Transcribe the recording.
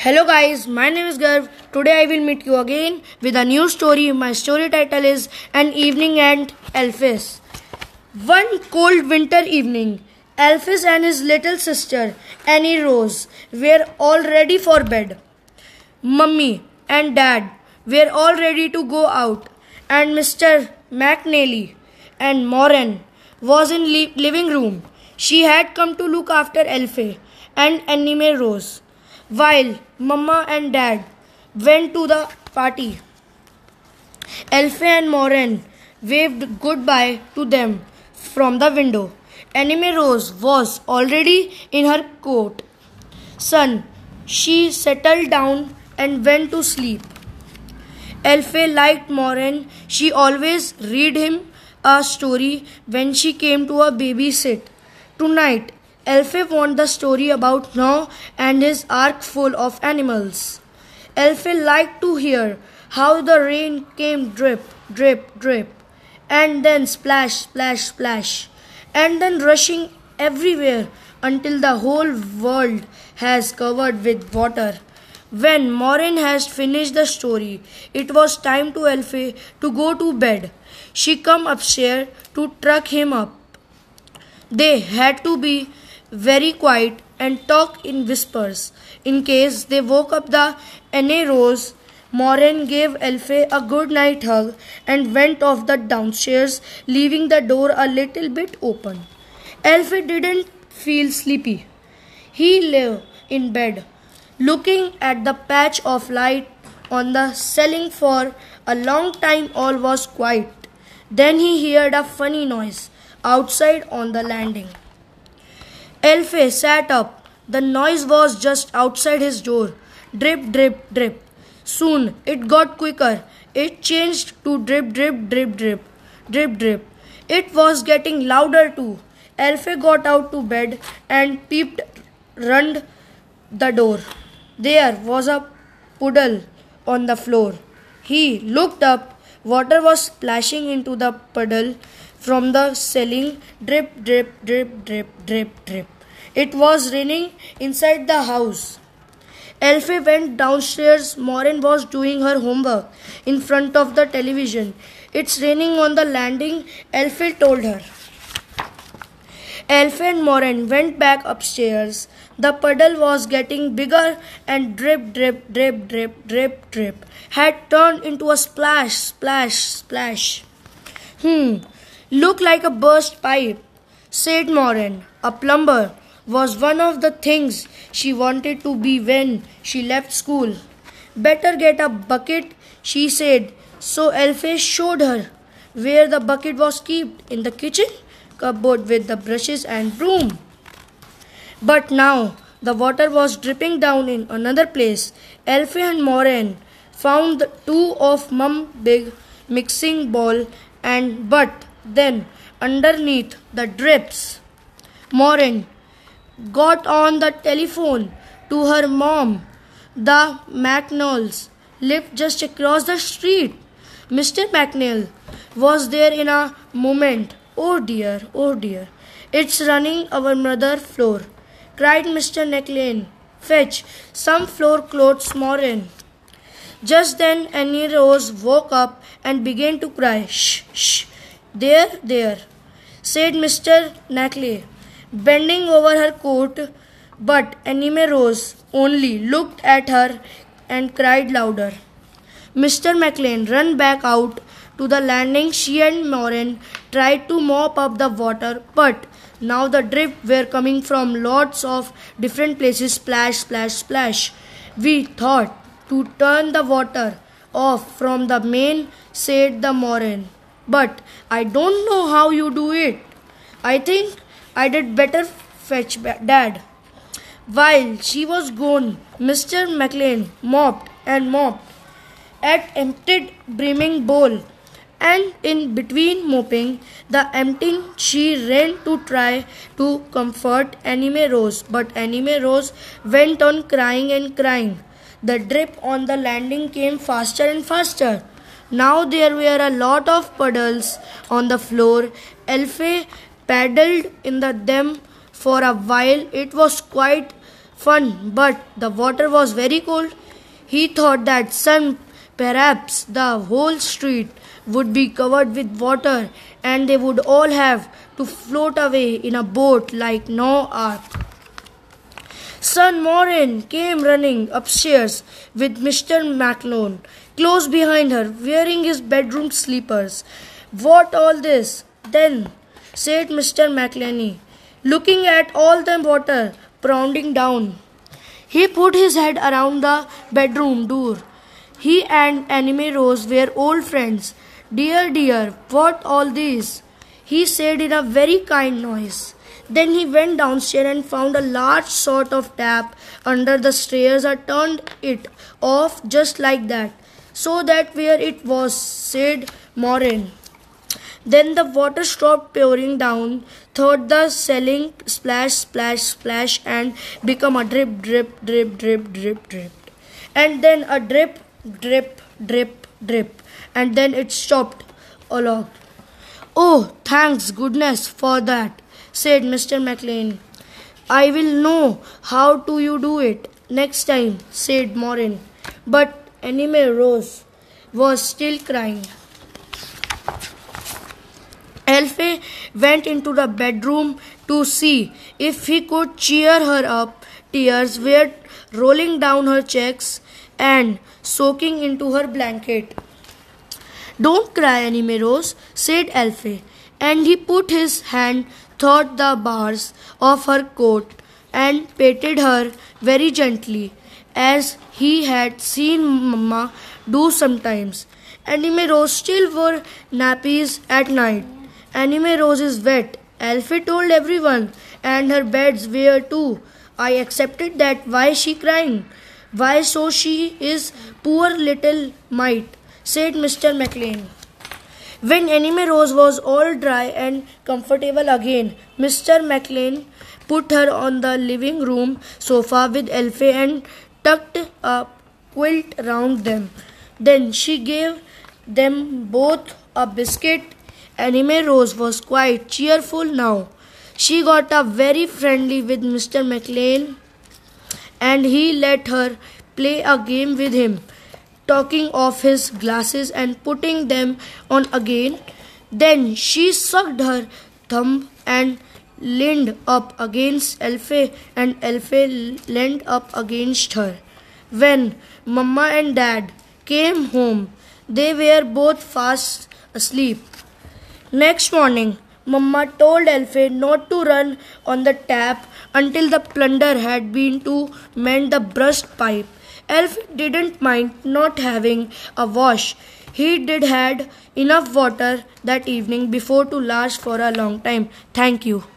Hello guys, my name is Garv. Today I will meet you again with a new story. My story title is An Evening at Elphys. One cold winter evening, Elphys and his little sister Annie Rose were all ready for bed. Mummy and Dad were all ready to go out, and Mr. McNally and Moran was in living room. She had come to look after Elphie and Annie Rose, while Mama and Dad went to the party. Elphie and Moran waved goodbye to them from the window. Annie Rose was already in her coat. Son, she settled down and went to sleep. Elphie liked Moran. She always read him a story when she came to a babysit. Tonight, Elphie wanted the story about Noah and his ark full of animals. Elphie liked to hear how the rain came drip, drip, drip, and then splash, splash, splash, and then rushing everywhere until the whole world has covered with water. When Moran has finished the story, it was time to Elphie to go to bed. She come upstairs to tuck him up. They had to be very quiet and talk in whispers in case they woke up the Annie Rose. Moran gave Elphie a good night hug and went off the downstairs, leaving the door a little bit open. Elphie didn't feel sleepy. He lay in bed, looking at the patch of light on the ceiling for a long time. All was quiet. Then he heard a funny noise outside on the landing. Elphie sat up. The noise was just outside his door. Drip, drip, drip. Soon it got quicker. It changed to drip, drip, drip, drip, drip, drip. It was getting louder too. Elphie got out to bed and peeped round the door. There was a puddle on the floor. He looked up. Water was splashing into the puddle from the ceiling. Drip, drip, drip, drip, drip, drip. It was raining inside the house. Elphie went downstairs. Moran was doing her homework in front of the television. It's raining on the landing, Elphie told her. Elphie and Moran went back upstairs. The puddle was getting bigger and drip, drip, drip, drip, drip, drip had turned into a splash, splash, splash. Look like a burst pipe, said Moran. A plumber was one of the things she wanted to be when she left school. Better get a bucket, she said. So Elphie showed her where the bucket was kept, in the kitchen cupboard with the brushes and broom. But now the water was dripping down in another place. Elphie and Moran found the two of Mum's big mixing bowl, and but then underneath the drips, Moran got on the telephone to her mom. The McNalls lived just across the street. Mr. McNall was there in a moment. Oh dear, it's running our mother floor, cried Mr. McLean. Fetch some floor clothes, Moran. Just then Annie Rose woke up and began to cry. Shh, shh, there, said Mr. Knackley, bending over her coat. But Annie Rose only looked at her and cried louder. Mr. McLean ran back out to the landing. She and Moran tried to mop up the water, but now the drip were coming from lots of different places. Splash, splash, splash. We thought to turn the water off from the main, said the Moran. But I don't know how you do it. I think I did better fetch Dad. While she was gone, Mr. McLean mopped and mopped at emptied brimming bowl, and in between mopping the emptying, she ran to try to comfort Annie Rose. But Annie Rose went on crying and crying. The drip on the landing came faster and faster. Now there were a lot of puddles on the floor. Elphie paddled in them for a while. It was quite fun, but the water was very cold. He thought that perhaps the whole street would be covered with water and they would all have to float away in a boat like no Ark. Son Morin came running upstairs with Mr. Macklone close behind her, wearing his bedroom slippers. What all this, then? Said Mr. McLeany, looking at all the water pounding down. He put his head around the bedroom door. He and Anime Rose were old friends. Dear, what all this? He said in a very kind voice. Then he went downstairs and found a large sort of tap under the stairs and turned it off just like that. So that where it was, said Morin. Then the water stopped pouring down, thought the selling splash, and become a drip, drip. And then a drip, drip, and then it stopped along. Oh, thanks goodness for that, said Mr. McLean. I will know how to you do it next time, said Morin. But Anime Rose was still crying. Elfie went into the bedroom to see if he could cheer her up. Tears were rolling down her cheeks and soaking into her blanket. Don't cry, Anime Rose, said Elfie, and he put his hand through the bars of her coat and patted her very gently, as he had seen Mamma do sometimes. Anime Rose still wore nappies at night. Anime Rose is wet, Elfie told everyone, and her beds were too. I accepted that. Why she crying? Why so she is poor little mite, said Mr. McLean. When Anime Rose was all dry and comfortable again, Mr. McLean put her on the living room sofa with Elfie and tucked a quilt round them. Then she gave them both a biscuit. Anime Rose was quite cheerful now. She got up very friendly with Mr. McLean and he let her play a game with him, taking off his glasses and putting them on again. Then she sucked her thumb and leaned up against Elfie and Elfie leaned up against her. When Mama and Dad came home, they were both fast asleep. Next morning, Mama told Elfie not to run on the tap until the plunder had been to mend the burst pipe. Elfie didn't mind not having a wash. He did had enough water that evening before to last for a long time. Thank you.